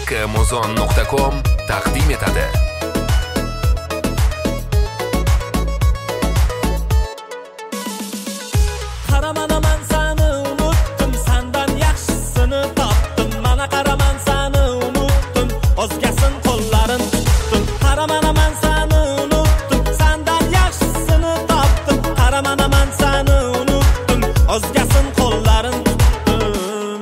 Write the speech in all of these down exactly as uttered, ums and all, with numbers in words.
Amazon nuqta com taqdim etadi. Qaramana man seni unutdim, sandan yaxshisini topdim. Mana qaraman seni unutdim, o'zgasin qo'llarin tutdim. Qaramana man seni unutdim, sandan yaxshisini topdim. Qaramana man seni unutdim, o'zgasin qo'llarin tutdim.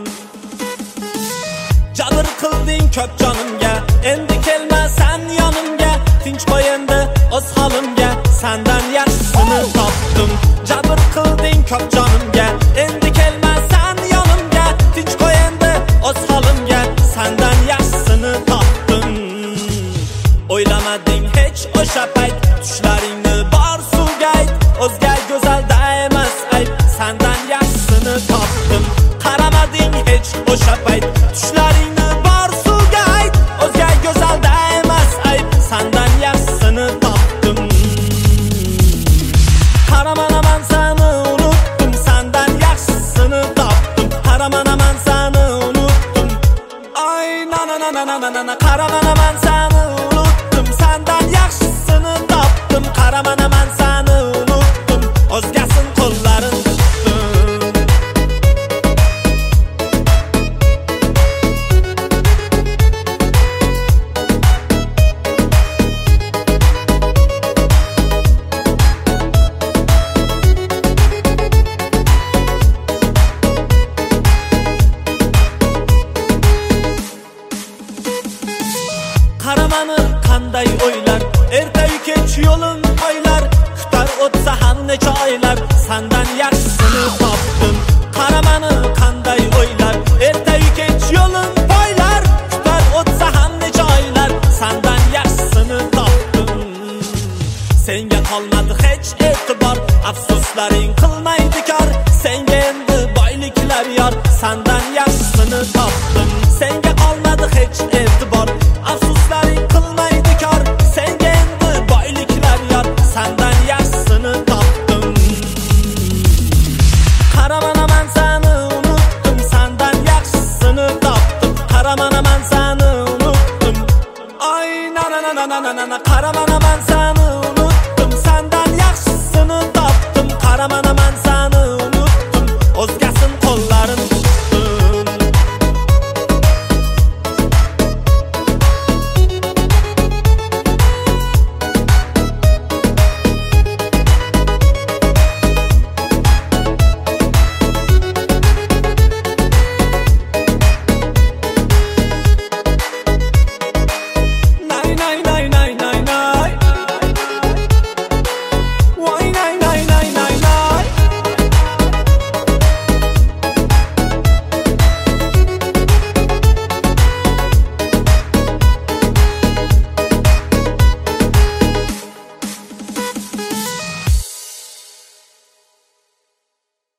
Jabr qilding ko'p jonimga, endi kelmasan yonimga. Tinch qo'y endi o'z holimga, sandan yaxshisini topdim. Jabr qilding ko'p jonimga, endi kelmasan yonimga. Tinch qo'y endi o'z holimga, sandan yaxshisini topdim. O'ylamading hech o'sha payt, tushlaringni bor suvga ayt. O'zga go'zalda emas ayb, sandan yaxshisini topdim. Qaramading hech o'sha payt, tushlaringni bor suvga ayt. O'zga go'zalda emas ayb, sandan yaxshisini topdim. Qaramana man seni unutdim, sandan yaxshisini topdim. Qaramana man seni unutdim. Ay na na na na na na na. Qaramana man seni unutdim, sandan yaxshisini topdim. Qaramana man seni unutdim, o'zgasin qo'llarin tutdim. Qaramani qanday o'ylar, ertayu kech yo'lim oylar. Kutar o'tsa ham necha oylar, sandan yaxshisini topdim. Qaramani qanday o'ylar, ertayu kech yo'lim oylar. Kutar o'tsa ham necha oylar, sandan yaxshisini topdim. Senga qolmadi hech e'tibor, afsuslaring qilmaydi kor. Senga endi boyliklar yor, sandan yaxshisini topdim. Senga qolmadi hech e'tibor,